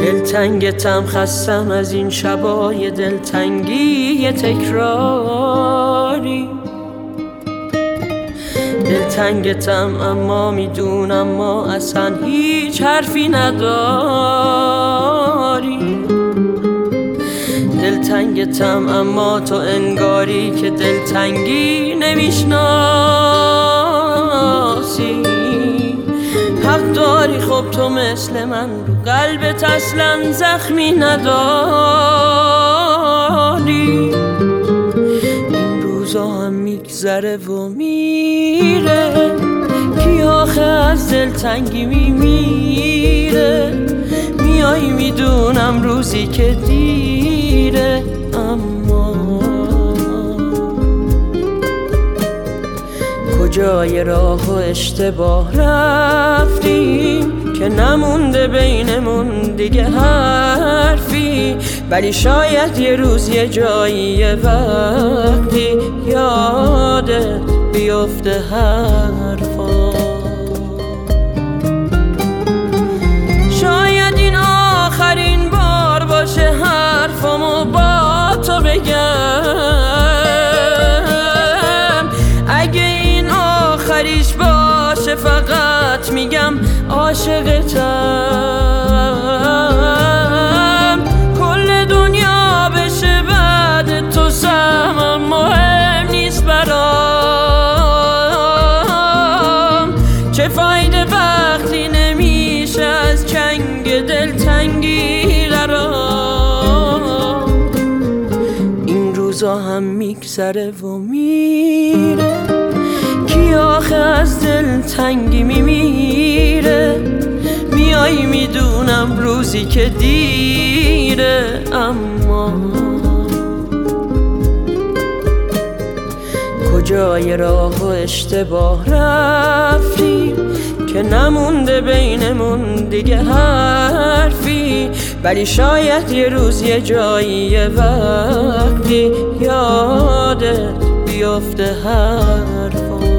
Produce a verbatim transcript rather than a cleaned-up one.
دلتنگتم، خستم از این شبای دلتنگی تکراری. دلتنگتم اما میدونم ما اصلا هیچ حرفی نداری. دلتنگتم اما تو انگاری که دلتنگی نمیشناسی. حق داری، خب تو مثل من رو قلبت اصلا زخمی نداری. این روزا هم میگذره و میره، کی آخه از دلتنگی میمیره. میای میدونم روزی که دیره، اما کجای راه و اشتباه رفتیم که نمونده بینمون دیگه حرفی. ولی شاید یه روز یه جایی یه وقتی یادت بیفته حرفا. شاید این آخرین بار باشه حرفامو با تو بگم. اگه این آخریش باشه فقط میگم عاشقتم. کل دنیا بشه بعد تو سهم مهم نیست برام. چه فایده وقتی نمیشه از چنگ دلتنگی رام. این روزا هم میگذره و میره، کی آخه از دلتنگی میمیره. میای میدونم روزی که دیره، اما کجای راه و اشتباه رفتیم که نمونده بینمون دیگه حرفی. ولی شاید یه روز یه جایی یه وقتی یادت بیفته حرفا.